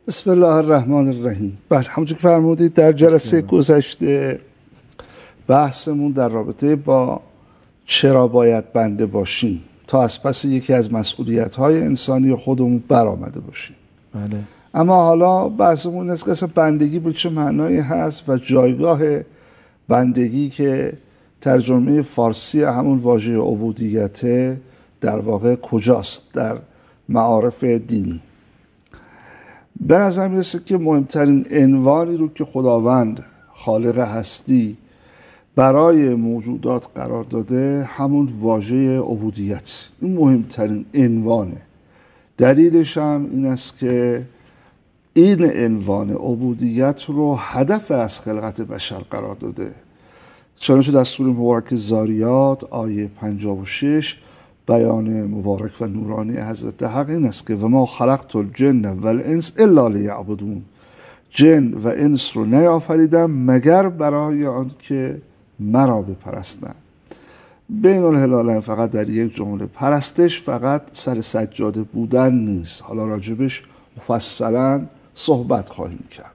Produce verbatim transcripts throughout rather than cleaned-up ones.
بسم الله الرحمن الرحیم. بله، همونطور که فرمودید در جلسه گذشته بحثمون در رابطه با چرا باید بنده باشیم تا از پس یکی از مسئولیت‌های انسانی خودمون برآمده باشیم. بله. اما حالا بحثمون این است که اصلا بندگی به چه معنایی هست و جایگاه بندگی که ترجمه فارسی همون واژه عبودیت در واقع کجاست در معارف دینی. به نظر میرسه که مهمترین عنوانی رو که خداوند خالق هستی برای موجودات قرار داده همون واژه عبودیت، این مهمترین عنوانه. دلیلش هم این است که این عنوان عبودیت رو هدف از خلقت بشر قرار داده. چنانچه در سوره مبارک زاریات آیه پنجاه و شش بیان مبارک و نورانی حضرت حق این است که و ما خلقت الجن و الانس الا لیعبدون، جن و انس رو نیافریدم مگر برای آن که مرا بپرستند. بین الهلالین فقط در یک جمله، پرستش فقط سر سجاده بودن نیست. حالا راجبش مفصلا صحبت خواهیم کرد.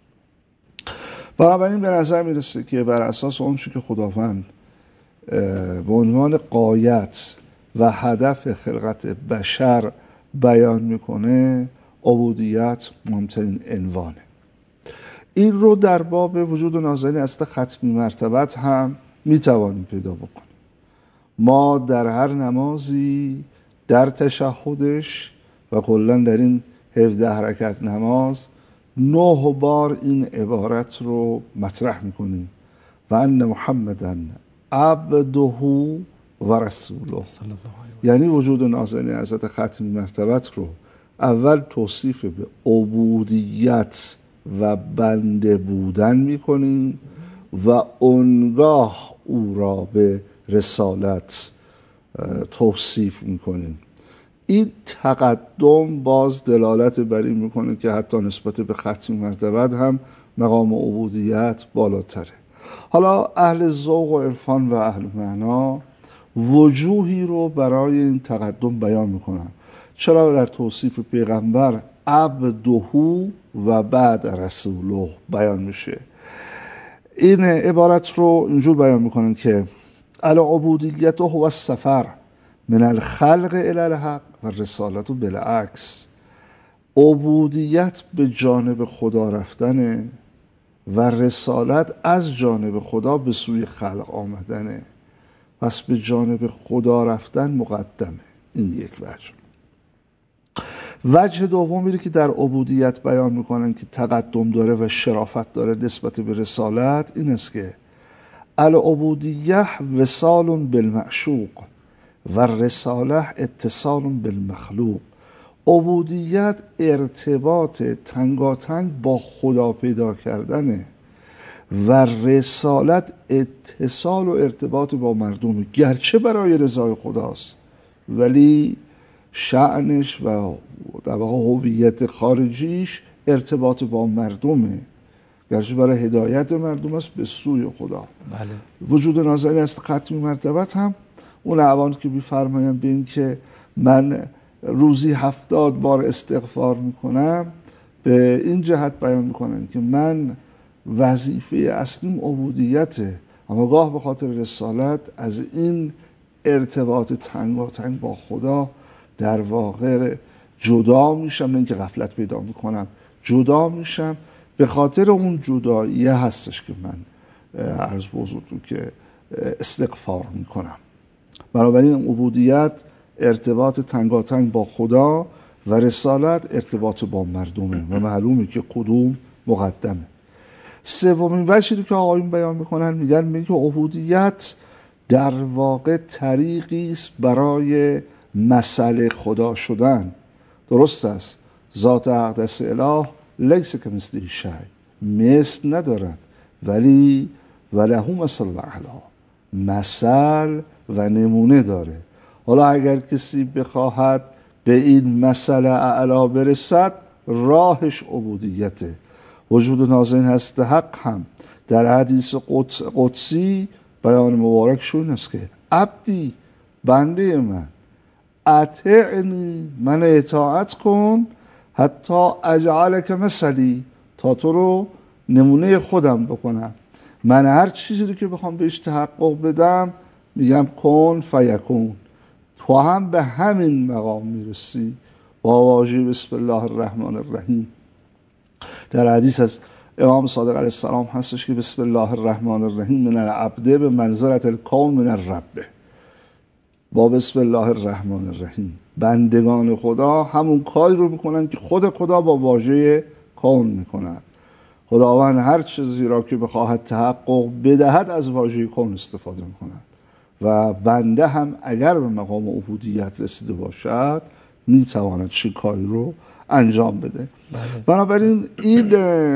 بنابراین به نظر میرسه که بر اساس اون چیزی که خداوند به عنوان غایت و هدف خلقت بشر بیان میکنه، عبودیت مهمترین عنوانه. این رو در باب وجود نازنین است ختمی مرتبت هم میتوانیم پیدا بکنیم. ما در هر نمازی در تشهدش و کلا در این هفده حرکت نماز نه بار این عبارت رو مطرح میکنیم و ان محمدن عبده و رسوله، یعنی وجود نازنین حضرت ختمی مرتبت رو اول توصیف به عبودیت و بنده بودن میکنیم و اونگاه او را به رسالت توصیف میکنیم. این تقدم باز دلالت بر این میکنه که حتی نسبت به ختمی مرتبت هم مقام عبودیت بالاتره. حالا اهل ذوق و عرفان و اهل معنا وجوهی رو برای این تقدم بیان میکنن. چرا در توصیف پیغمبر عبده و بعد رسوله بیان میشه؟ این عبارت رو اینجور بیان میکنن که العبودیت هو السفر من الخلق الی الحق و رسالت بالعکس. عبودیت به جانب خدا رفتنه و رسالت از جانب خدا به سوی خلق آمدنه. پس به جانب خدا رفتن مقدمه. این یک وجه. وجه دومی که در عبودیت بیان میکنن که تقدم داره و شرافت داره نسبت به رسالت این است که العبودیه وصال بالمعشوق و رساله اتصال بالمخلوق. عبودیت ارتباط تنگاتنگ با خدا پیدا کردنه و رسالت اتصال و ارتباط با مردم، گرچه برای رضای خداست ولی شأنش و در واقع هویت خارجیش ارتباط با مردمه، گرچه برای هدایت مردم است به سوی خدا. بله. وجود نازنین است ختمی مرتبت هم اون اعوان که بیفرمایم به این که من روزی هفتاد بار استغفار میکنم، به این جهت بیان میکنن که من وظیفه اصلیم عبودیته، اما گاه به خاطر رسالت از این ارتباط تنگاتنگ با خدا در واقع جدا میشم، نه اینکه غفلت پیدا میکنم، جدا میشم. به خاطر اون جداییه هستش که من عرض به حضورتون که استغفار میکنم. بنابراین عبودیت ارتباط تنگاتنگ با خدا و رسالت ارتباط با مردمه و معلومه که کدوم مقدمه. سومین وجهی که آقایون بیان میکنن میگن میگه عبودیت در واقع طریقی است برای مسئله خدا شدن. درست است، ذات اقدس اله لیس کمثله شیء، مثل ندارد ولی وله مثل الاعلی، مثل و نمونه داره. حالا اگر کسی بخواهد به این مسئله اعلی برسد راهش عبودیته. وجود نازنین هست حق هم در حدیث قدسی بیان مبارک شون است که عبدی، بنده من، اطعنی، من اطاعت کن حتی اجعلک مثلی، تا تو رو نمونه خودم بکنم. من هر چیزی رو که بخوام بهش تحقق بدم میگم کن فیکون. تو هم به همین مقام میرسی با واژه بسم الله الرحمن الرحیم. در حدیث از امام صادق علیه السلام هستش که بسم الله الرحمن الرحیم من العبد به منزلت الکون من الرب. با بسم الله الرحمن الرحیم بندگان خدا همون کاری رو میکنن که خود خدا با واژه کون میکنن. خداوند هر چیزی را که بخواهد تحقق بدهد از واژه کون استفاده میکند و بنده هم اگر به مقام عبودیت رسیده باشد میتواند چه کاری رو انجام بده. بله. بنابراین این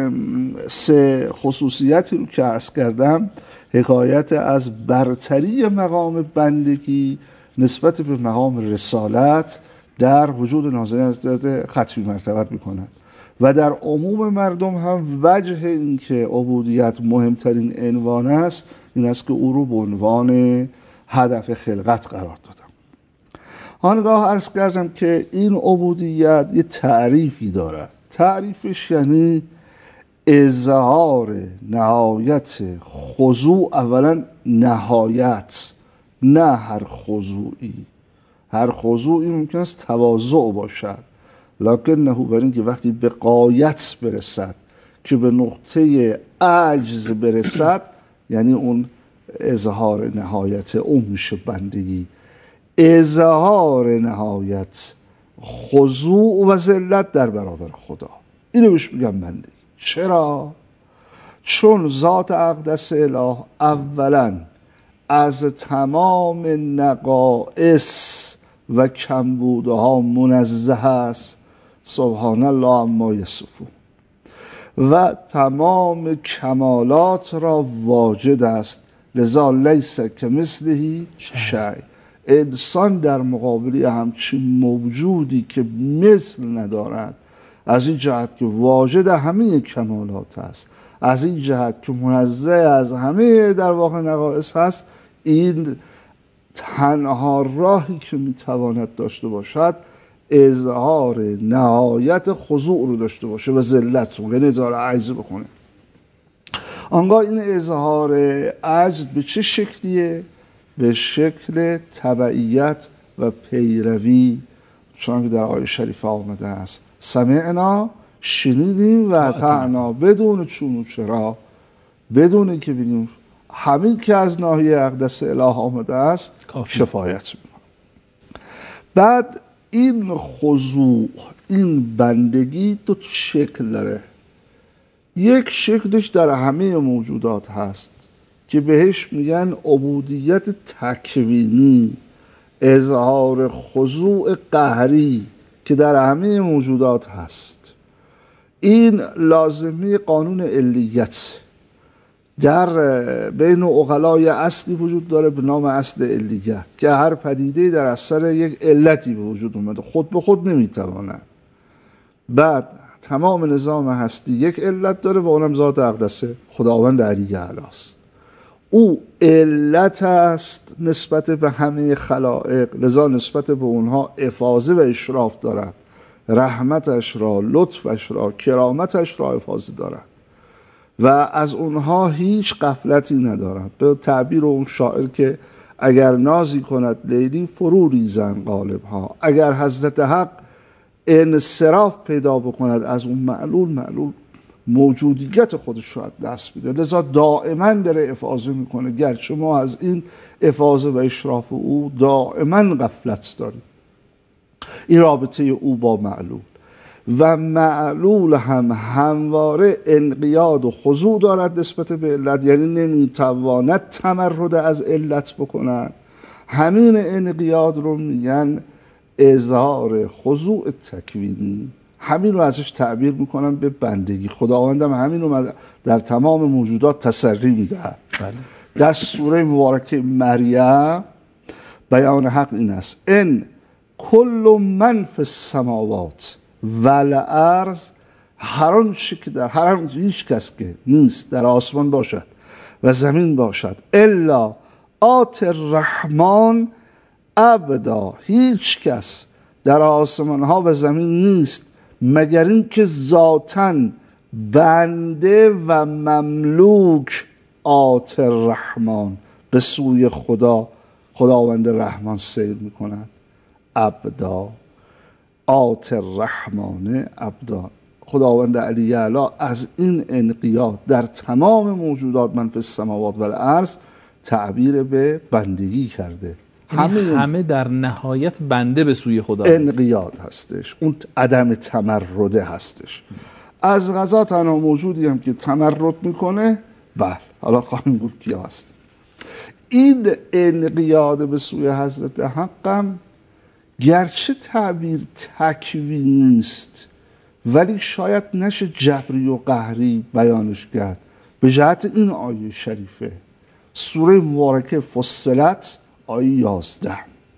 سه خصوصیتی رو که عرض کردم حکایت از برتری مقام بندگی نسبت به مقام رسالت در وجود ناظرین حضرت ختمی مرتبت میکند و در عموم مردم هم وجه این که عبودیت مهمترین عنوان است این است که او رو به عنوان هدف خلقت قرار دادم. آنگاه عرض کردم که این عبودیت یه تعریفی دارد. تعریفش یعنی اظهار نهایت خضوع، اولا نهایت، نه هر خضوعی. هر خضوعی ممکن است تواضع باشد، لکن نه بر این که وقتی به غایت برسد که به نقطه عجز برسد یعنی اون اظهار نهایت اون میشه بندگی. اظهار نهایت خضوع و ذلت در برابر خدا، اینو بهش میگم بندگی. چرا؟ چون ذات اقدس اله اولا از تمام نقائص و کمبودها منزه است، سبحان الله عما یصفون، و تمام کمالات را واجد است، لذا لیس کمثله شیء. انسان در مقابل همچین موجودی که مثل ندارد، از این جهت که واجد همه کمالات است، از این جهت که منزه از همه در واقع نقائص هست، این تنها راهی که میتواند داشته باشد اظهار نهایت خضوع رو داشته باشه و ذلت رو، یعنی اظهار عجز بکنه. آنگاه این اظهار عجز به چه شکلیه؟ به شکل تبعیت و پیروی، چون که در آیه شریفه آمده است سمعنا، شنیدیم، و اطعنا، بدون چون و چرا، بدون اینکه بگیم همین که از ناحیه اقدس اله آمده است کافی. کفایت میکنه. بعد این خضوع، این بندگی دو شکل داره. یک شکلش در همه موجودات هست که بهش میگن عبودیت تکوینی، اظهار خضوع قهری که در همه موجودات هست. این لازمه قانون علیت در بین عقلای اصلی وجود داره به نام اصل علیت که هر پدیده در اثر یک علتی به وجود اومده، خود به خود نمیتواند. بعد تمام نظام هستی یک علت داره و اونم ذات اقدس خداوند علی اعلی است. او علت است نسبت به همه خلائق، لذا نسبت به اونها افاضه و اشراف دارد، رحمتش را، لطفش را، کرامتش را افاضه دارد و از اونها هیچ غفلتی ندارد. به تعبیر اون شاعر که اگر نازی کند لیلی فرو ریزند قالب ها، اگر حضرت حق انصراف پیدا بکند از اون معلول، معلول موجودیت خودش رو دست میده. لذا دائما داره افاضه میکنه، گرچه ما از این افاضه و اشراف او دائما غفلت داریم. این رابطه او با معلول و معلول هم همواره انقیاد و خضوع دارد نسبت به علت، یعنی نمیتواند تمرد از علت بکنن. همین انقیاد رو میگن اظهار خضوع تکوینی، همین رو ازش تعبیر میکنن به بندگی. خداوندم همین رو در تمام موجودات تسری میدهد. بله. در سوره مبارکه مریم بیان حق این است: ان کل من فی السماوات والارض، هر آنچه که در هر آنچه هیچ کس که نیست در آسمان باشد و زمین باشد، الا آت الرحمن عبدا، هیچ کس در آسمان ها و زمین نیست مگر این که ذاتاً بنده و مملوک آت الرحمن به سوی خدا خداوند رحمان سیر میکنن. ابدا آت الرحمن ابدا، خداوند علی اعلی از این انقیاد در تمام موجودات من فی السماوات و الارض تعبیر به بندگی کرده. همه همه در نهایت بنده به سوی خدا انقیاد هستش، اون عدم تمرده هستش. از قضا تنها موجودی هم که تمرد میکنه بله، حالا خواهیم گفت کیا هست. این انقیاد به سوی حضرت حقم گرچه تعبیر تکوینی است ولی شاید نشه جبری و قهری بیانش کرد به جهت این آیه شریفه. سوره مبارکه فصلت آیه یازده،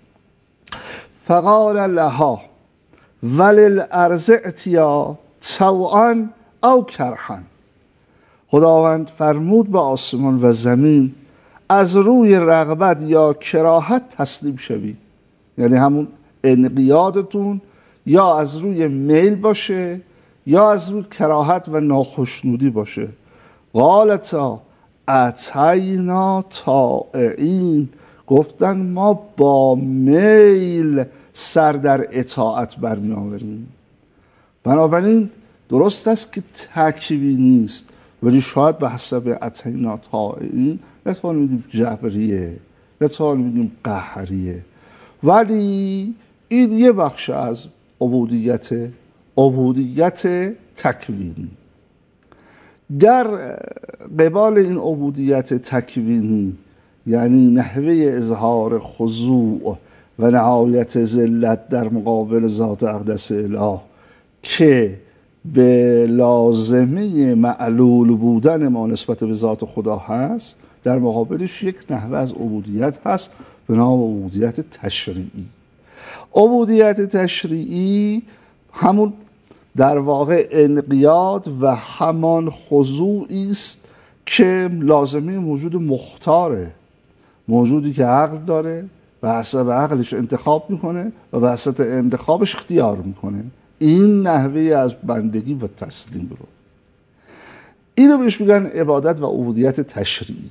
فقال لها وللارض ائتیا طوعا او کرها، خداوند فرمود به آسمان و زمین از روی رغبت یا کراهت تسلیم شوید، یعنی همون انقیادتون یا از روی میل باشه یا از روی کراهت و ناخشنودی باشه. قالتا اتینا طائعین، گفتن ما با میل سر در اطاعت برمی آوریم. بنابراین درست است که تکوینی است ولی شاید به حسب اتینا طائعین نتوانیم بگیم جبریه، نتوانیم بگیم قهریه، ولی این یه بخش از عبودیت عبودیت تکوینی. در قبال این عبودیت تکوینی یعنی نحوه اظهار خضوع و نهایت ذلت در مقابل ذات اقدس اله که به لازمه معلول بودن ما نسبت به ذات خدا هست، در مقابلش یک نحوه از عبودیت هست به نام عبودیت تشریعی. عبودیت تشریعی همون در واقع انقیاد و همان خضوعی است که لازمه موجود مختاره، موجودی که عقل داره و حسب عقلش انتخاب میکنه و به حسب انتخابش اختیار میکنه. این نحوه از بندگی و تسلیم رو، اینو بهش میگن عبادت و عبودیت تشریعی.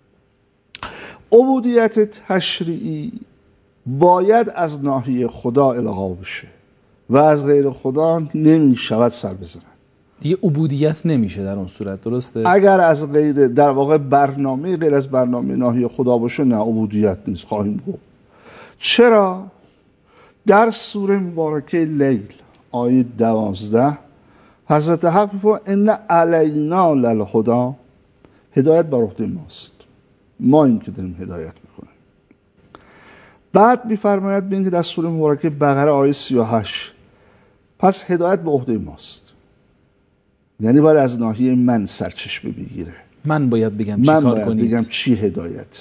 عبودیت تشریعی باید از ناحیه خدا الغا بشه و از غیر خدا نمیشود سر بزنن. دیگه عبودیت نمیشه در اون صورت، درسته؟ اگر از غیر در واقع برنامه غیر از برنامه ناحیه خدا باشه نه عبودیت نیست. خواهیم گفت چرا. در سوره مبارکه لیل آیه دوازده حضرت حق میفرماید ان علینا للهدی، هدایت بر عهده ماست، ما این که داریم هدایت میکنیم. بعد میفرماید ببینید در سوره مبارکه بقره آیه سی و هشت پس هدایت به عهده ماست، یعنی باید از ناحیه من سرچشمه بگیره، من باید بگم چی من کار باید کنید، بگم چی هدایت.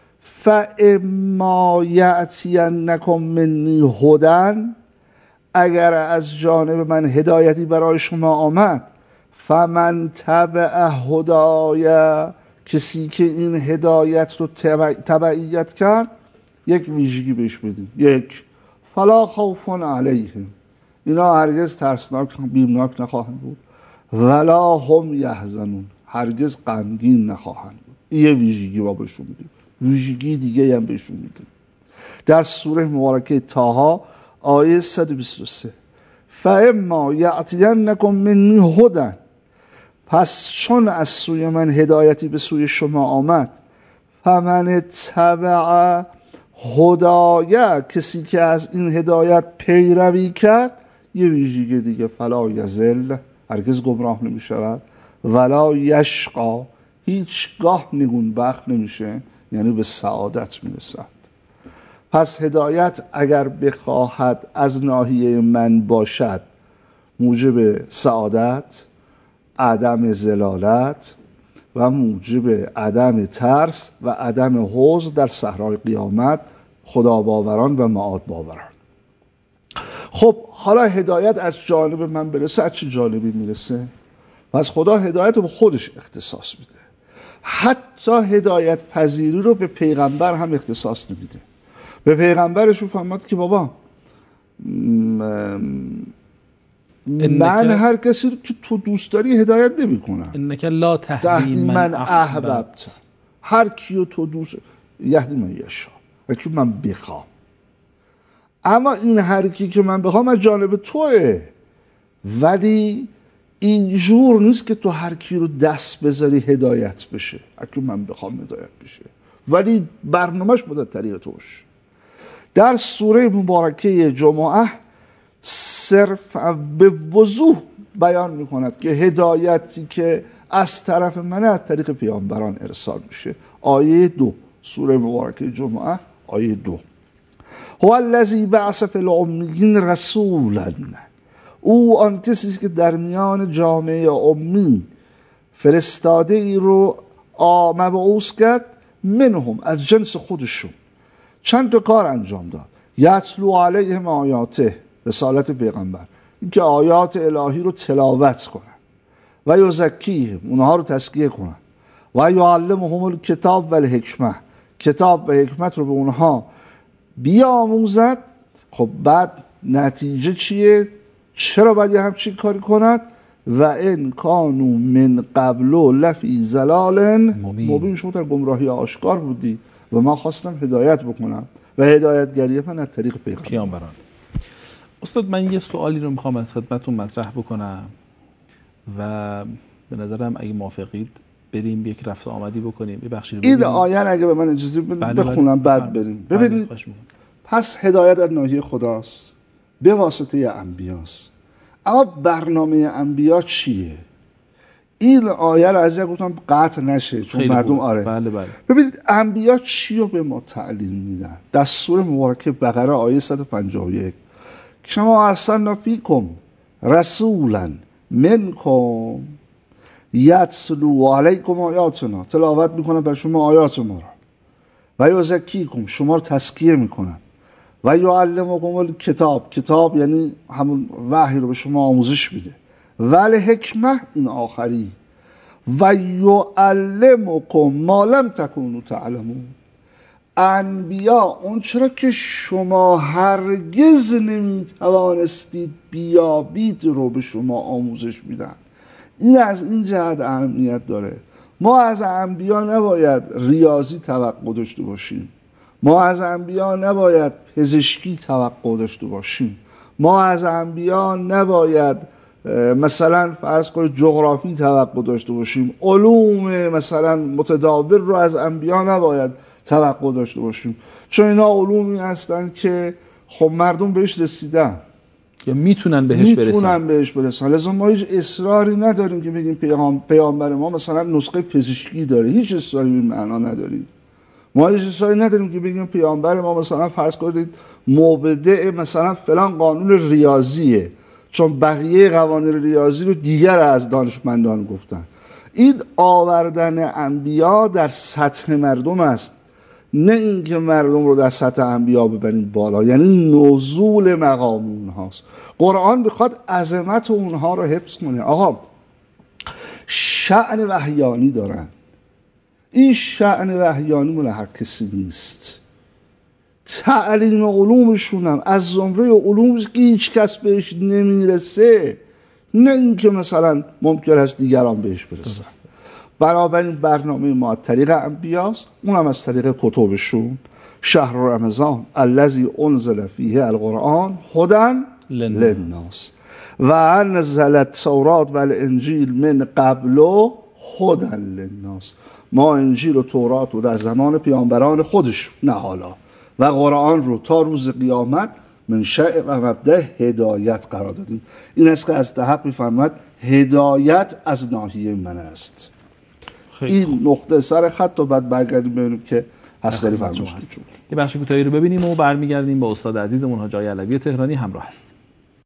فاما یأتینکم منی هدی، اگر از جانب من هدایتی برای شما آمد، فمن تبع هدای، کسی که این هدایت رو تبع... تبعیت کرد، یک ویژگی بهش بدیم. یک، فلا خوف علیهم، اینا هرگز ترسناک بیمناک نخواهند بود، ولا هم یحزنون، هرگز غمگین نخواهند بود. یه ویژگی ما بهشون میدیم. ویژگی دیگه هم بهشون میدیم در سوره مبارکه طه آیه صد و بیست و سه فاما یأتینکم منی هدی، پس چون از سوی من هدایتی به سوی شما آمد، فمن تبع هدایه، کسی که از این هدایت پیروی کرد، یه ویژگی دیگه، فلا یضل، هرگز گمراه نمی شود، ولا یشقا، هیچگاه نگون بخت نمیشه، یعنی به سعادت میرسد. پس هدایت اگر بخواهد از ناحیه من باشد، موجب سعادت، عدم ضلالت و موجب عدم ترس و عدم حزن در صحرای قیامت خدا باوران و معاد باوران. خب حالا هدایت از جانب من برسه، از چه جانبی میرسه؟ پس خدا هدایت رو به خودش اختصاص میده، حتی هدایت پذیری رو به پیغمبر هم اختصاص نمیده. به پیغمبرش فرمود که بابا من هر کسی رو که تو دوست داری هدایت نمی کنم. انک لا تهدی من احببت. هر کیو تو دوست یهدی من یشا، هر کیو من بخوام. اما این هر کی که من بخوام از جانب توه، ولی اینجور نیست که تو هر کی رو دست بذاری هدایت بشه. هر کی من بخوام هدایت بشه، ولی برنامهش باید طریق توش. در سوره مبارکه جمعه صرف به وضوح بیان میکند که هدایتی که از طرف من از طریق پیامبران ارسال میشه. آیه دو سوره مبارکه جمعه آیه دو: هو الذی بعث فی الامیین رسولا، او آن کسی است که در میان جامعه امی فرستاده ای رو مبعوث کرد، منهم از جنس خودشون. چند تا کار انجام داد. یتلو علیهم آیاته، رسالت پیغمبر، اینکه آیات الهی رو تلاوت کنن، و یزکیهم، اونها رو تزکیه کنن، و یعلمهم الکتاب و الحکمه، کتاب و حکمت رو به اونها بیاموزد. خب بعد نتیجه چیه؟ چرا باید همچین کاری کند؟ و ان کانوا من قبل لفی ضلال مبین، شما در گمراهی آشکار بودی و من خواستم هدایت بکنم و هدایتگری من از طریق پیغمبران. استاد من یه سوالی رو میخوام از خدمتتون مطرح بکنم و به نظرم اگه موافقید بریم یک رفت آمدی بکنیم. ببخشید این آیه اگه به من اجازه بدید بخونم بعد بریم. ببینید پس هدایت از ناحیه خداست به واسطه انبیاست، اما برنامه انبیا چیه؟ این آیه رو از یک گفتم قطع نشه چون مردم آره بله بله. ببینید انبیا چی رو به ما تعلیم میدن. در سوره مبارکه بقره آیه صد و پنجاه و یک: کما ارسلنا فیکم رسولا منکم یتلو علیکم آیاتنا، تلاوت میکنن بر شما آیات ما را، و یزکیکم، شما رو تزکیه میکنن، و یعلمکم الکتاب، کتاب یعنی همون وحی رو به شما آموزش میده، ولی حکمه این آخری، و یعلمکم ما لم تکونوا تعلمون. انبیا اون چرا که شما هرگز نمیتوانستید بیابید رو به شما آموزش میدن. این از این جهت اهمیت داره. ما از انبیا نباید ریاضی توقع داشته باشیم، ما از انبیا نباید پزشکی توقع داشته باشیم، ما از انبیا نباید مثلا فرض کنید جغرافی توقع داشته باشیم، علوم مثلا متداول رو از انبیا نباید توقع داشته باشیم، چون اینا علومی هستن که خب مردم بهش رسیدن یا میتونن بهش برسن میتونن بهش برسن. لذا ما هیچ اصراری نداریم که بگیم پیغام پیامبر ما مثلا نسخه پزشکی داره، هیچ اصراری به معنا نداریم. ما هیچ اصراری نداریم که بگیم پیامبر ما مثلا فرض کنید مبدع مثلا فلان قانون ریاضیه، چون بقیه قوانین ریاضی رو دیگر از دانشمندان گفتن. این آوردن انبیا در سطح مردم است، نه اینکه مردم رو در سطح انبیا ببرید بالا، یعنی نزول مقام اونهاست. قرآن بخواد عظمت اونها رو حفظ کنه. آقا شأن وحیانی دارن، این شأن وحیانی مال هر کسی نیست. تعلیم علومشون هم از زمره علومی که هیچ کس بهش نمیرسه، نه اینکه مثلا ممکن است دیگران بهش برسن. بنابراین برنامه ما از طریق انبیاست، اونم از طریق کتبشون. شهر رمضان الذی انزل فیه القرآن هدی للناس و انزل التوراة و الانجیل من قبل هدی للناس. ما انجیل و تورات رو در زمان پیامبران خودش، نه حالا، و قرآن رو تا روز قیامت منشأ و مبدأ هدایت قرار دادیم. این است که از حق می‌فرماید هدایت از ناحیه من است. این نقطه سر خط و بعد برگردیم ببینیم که حسکری فرموش کنیم. یه بخش کوتاهی رو ببینیم و برمیگردیم با استاد عزیزمون حاج آقای علوی تهرانی همراه هستیم.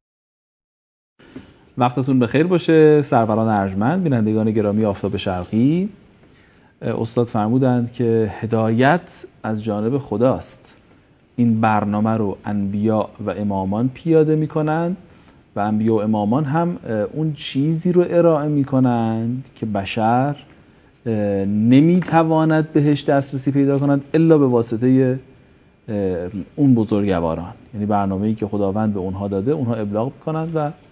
وقتتون بخیر باشه سروران ارجمند، بینندگان گرامی آفتاب شرقی. استاد فرمودند که هدایت از جانب خداست. این برنامه رو انبیا و امامان پیاده میکنند و انبیا و امامان هم اون چیزی رو ارائه میکنند که بشر نمیتواند بهش دسترسی پیدا کند الا به واسطه اون بزرگواران. یعنی برنامه‌ای که خداوند به اونها داده اونها ابلاغ میکنند و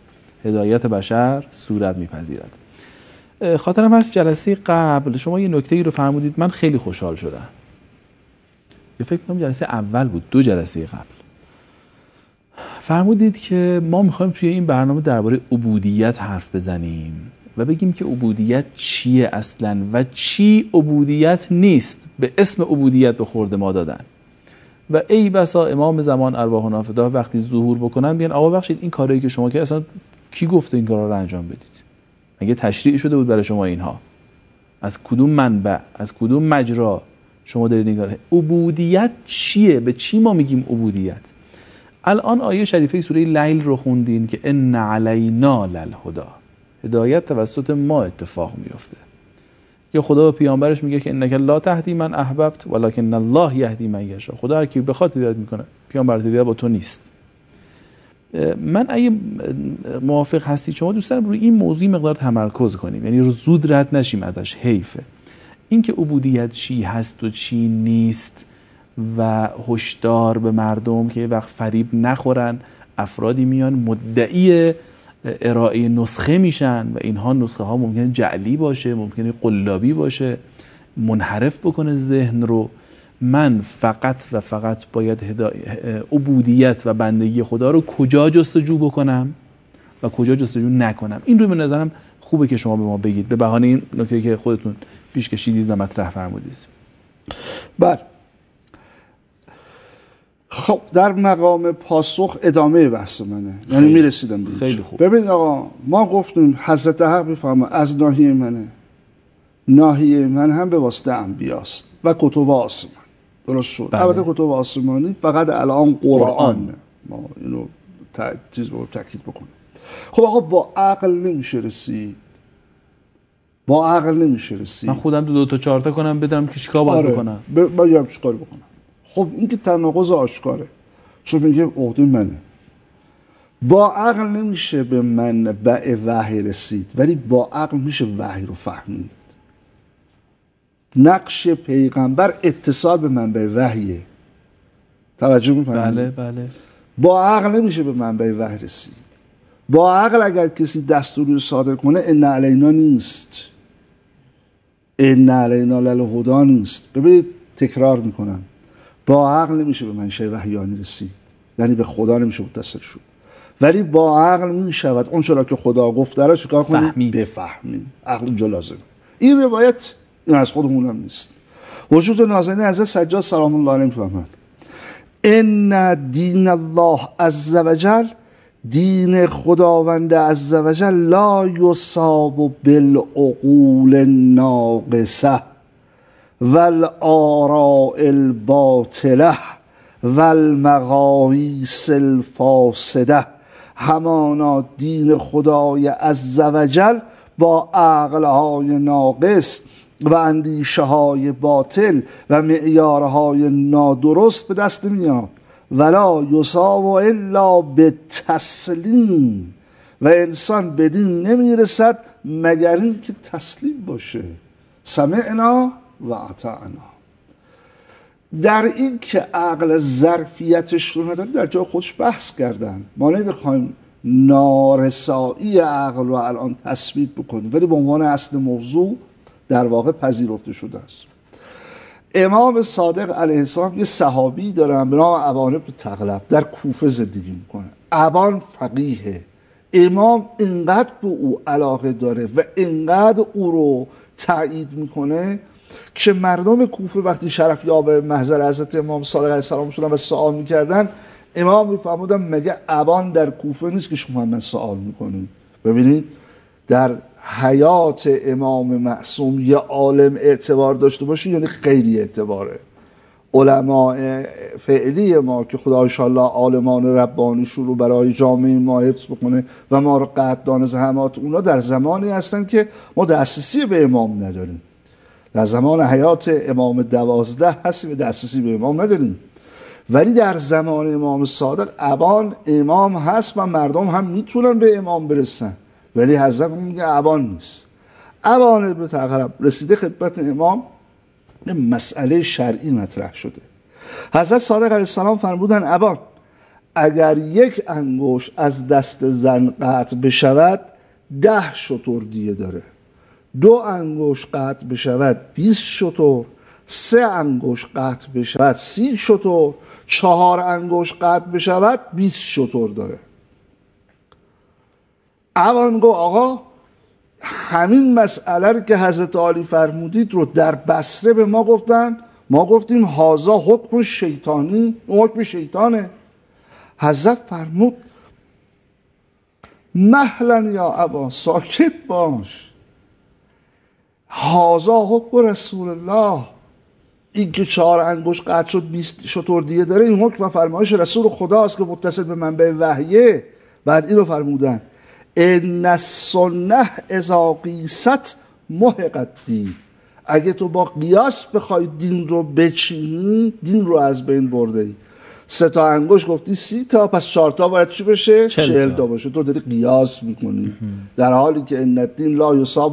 هدایت بشر صورت میپذیرد. خاطرم هست جلسه قبل شما یه نکته ای رو فرمودید، من خیلی خوشحال شدم. یه فکر کنم جلسه اول بود، دو جلسه قبل فرمودید که ما میخوایم توی این برنامه درباره عبودیت حرف بزنیم و بگیم که عبودیت چیه اصلا و چی عبودیت نیست به اسم عبودیت به خورد ما دادن. و ای بسا امام زمان ارواح نافذه وقتی ظهور بکنن بیان آقا بخشید این کاری که شما که اصلا کی گفته این کارا رو انجام بدید؟ مگه تشریع شده بود برای شما اینها؟ از کدوم منبع، از کدوم مجرا شما دارید این کارو؟ عبودیت چیه؟ به چی ما میگیم عبودیت؟ الان آیه شریفه سوره لیل رو خوندین که ان علینا للهدی، هدایت توسط ما اتفاق میفته. یا خدا به پیامبرش میگه که انک لا تهدی من احببت ولکن الله یهدی من یشاء، خدا هر کی بخواد هدایت میکنه، پیامبر هدایت با تو نیست. من اگه موافق هستید شما دوست دارم روی این موضوع مقدار تمرکز کنیم، یعنی رو زود رد نشیم ازش. حیفه اینکه عبودیت چی هست و چی نیست و هشدار به مردم که وقت فریب نخورن. افرادی میان مدعی ارائه نسخه میشن و اینها نسخه ها ممکنه جعلی باشه، ممکنه قلابی باشه، منحرف بکنه ذهن رو. من فقط و فقط باید عبودیت و بندگی خدا رو کجا جستجو بکنم و کجا جستجو نکنم. این رو به نظرم خوبه که شما به ما بگید به بهانه این نکته که خودتون پیش کشیدید و مطرح فرمودید. بله، خب در مقام پاسخ ادامه بحث منه، یعنی میرسیدم بهش. خیلی خوب. ببین آقا، ما گفتیم حضرت حق میفهمه از ناحیه منه، ناحیه من هم به واسطه انبیاست و کتب آسمان. درست شد. بله. البته کتب آسمانی فقط الان قرآن، ما اینو چیز رو تاکید بکنیم. خب آقا با عقل نمیشه رسید، با عقل نمیشه رسید. من خودم دو, دو تا چهار تا کنم بدم که چیکار باید آره. بکنم. من یه چیکار بکنم. خب این که تناقض آشکاره، چون میگه عقده منه. با عقل نمیشه به منبع وحی رسید، ولی با عقل میشه وحی رو فهمید. نقش پیغمبر اتصال به منبع وحیه. توجه می‌فرمایید؟ بله بله. با عقل نمیشه به منبع وحی رسید. با عقل اگر کسی دستوری صادر کنه ان علینا نیست، ان علینا للهدی نیست. ببینید تکرار میکنم، با عقل نمیشه به منشأ وحیانی رسید، یعنی به خدا نمیشه متصل شد، ولی با عقل میشود اون چرا که خدا گفته را چیکار کنید؟ بفهمید. عقل اینجا لازمه. این روایت این از خودمون هم نیست. وجود نازنین حضرت سجاد سلام الله علیه میفهمند ان دین الله عز وجل، دین خداوند عز وجل، لا یصاب بالعقول الناقصه والآراء الباطله والمقاییس الفاسده. همانا دین خدای عز وجل با عقلهای ناقص و اندیشه های باطل و معیارهای نادرست به دست میاد. ولا یصاب الا بالتسلیم، و انسان بدین نمیرسد مگر این که تسلیم باشه. سمعنا و اطعنا. در این که عقل ظرفیتش رو نداره در جای خودش بحث کردن. ما نمیخوایم نارسایی عقل رو الان تثبیت بکنیم، ولی به عنوان اصل موضوع در واقع پذیرفته شده است. امام صادق علیه السلام یه صحابی دارن به نام ابان بن تغلب، در کوفه زندگی میکنه. ابان فقیهه. امام اینقدر به او علاقه داره و اینقدر او رو تایید میکنه که مردم کوفه وقتی شرف یاب محضر حضرت امام صادق علیه السلام شدن و سوال میکردن، امام میفرمودن مگه ابان در کوفه نیست که شما من سوال میکنید؟ ببینید در حیات امام معصوم یه عالم اعتبار داشته باشه یعنی خیلی اعتباره. علماء فعلی ما که خدا انشاءالله عالمان ربانیشون رو برای جامعه ما حفظ بکنه و ما رو قدردان زحمات اونا، در زمانی هستن که ما دسترسی به امام نداریم. در زمان حیات امام دوازده هستیم و دسترسی به امام نداریم، ولی در زمان امام صادق ابان امام هست و مردم هم میتونن به امام برسن، ولی حضرت میگه ابان نیست. ابان بن تغلب رسیده خدمت امام، مسئله شرعی مطرح شده. حضرت صادق علیه السلام فرمودن ابان اگر یک انگشت از دست زن قطع بشود ده شتر دیه داره، دو انگشت قطع بشود بیست شتر، سه انگشت قطع بشود سی شتر، چهار انگشت قطع بشود بیست شتر داره. اوان گو آقا همین مسئله رو که حضرت علی فرمودید رو در بصره به ما گفتن، ما گفتیم هازا حکم شیطانی، حکم شیطانه. حضرت فرمود مهلا یا ابا، ساکت باش، هازا حکم رسول الله. این که چهار انگشت قطع شد بیست شتر دیه داره، این حکم و فرمایش رسول خداست که متصل به منبع وحیه. بعد اینو فرمودن ان السنه اذا قیست محقت دین، اگه تو با قیاس بخوای دین رو بچینی دین رو از بین برده ای. سه تا انگشت گفتی سی تا، پس چهار تا باید چی بشه؟ چهل تا باشه. تو داری قیاس میکنی در حالی که ان الدین لا یصاب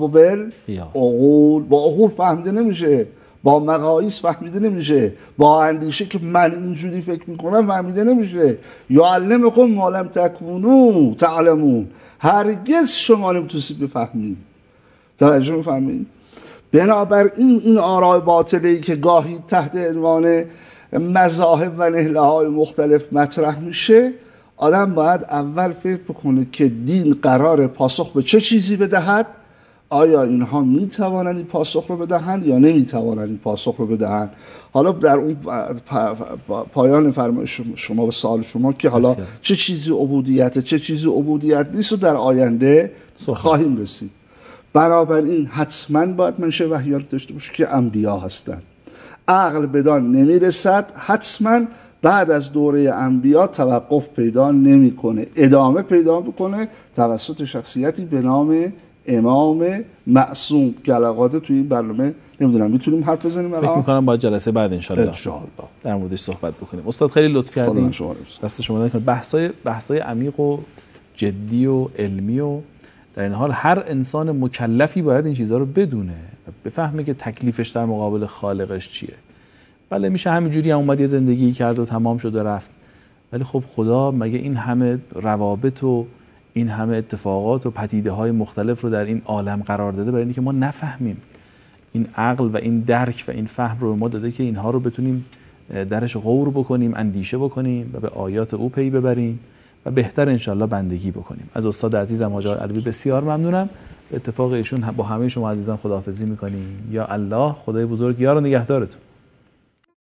بالعقول، با عقول فهمیده نمیشه، با مقاییس فهمیده نمیشه، با اندیشه که من اینجوری فکر میکنم فهمیده نمیشه. یعلمکم ما لم تکونوا تعلمون، هرگز شما نمیتونید بفهمید. توجه میفهمید؟ بنابراین این آراء باطلی که گاهی تحت عنوان مذاهب و نهله‌های مختلف مطرح میشه، آدم باید اول فکر بکنه که دین قرار پاسخ به چه چیزی بدهد، آیا اینها میتوانند این پاسخ رو بدهند یا نمیتوانند این پاسخ رو بدهند. حالا در اون پایان فرمایش شما به سوال شما که حالا چه چیزی عبودیت چه چیزی عبودیت نیست و در آینده خواهیم رسید. بنابراین حتما باید منشأ وحیات داشته باشه که انبیا هستند. عقل بدان نمیرسد، حتما بعد از دوره انبیا توقف پیدا نمیکنه، ادامه پیدا میکنه توسط شخصیتی به نام امام معصوم. گلقاده توی این برنامه نمیدونم میتونیم حرف بزنیم الان؟ فکر میکنم باید جلسه بعد انشالله انشالله در موردش صحبت بکنیم. استاد خیلی لطف کردین، دست شما درد. بحث‌های بحث‌های عمیق و جدی و علمی و در این حال هر انسان مکلفی باید این چیزها رو بدونه و بفهمه که تکلیفش در مقابل خالقش چیه. بله میشه همینجوری هم اومد یه زندگی کرد و تمام شد و رفت، ولی خب خدا مگه این همه روابط و این همه اتفاقات و پدیده‌های مختلف رو در این عالم قرار داده برای اینکه ما نفهمیم؟ این عقل و این درک و این فهم رو ما داده که اینها رو بتونیم درش غور بکنیم، اندیشه بکنیم و به آیات او پی ببریم و بهتر انشالله بندگی بکنیم. از استاد عزیزم حاج علوی بسیار ممنونم. به اتفاق ایشون با همه شما عزیزان خداحافظی میکنیم. یا الله، خدای بزرگ یار و نگهدارتون.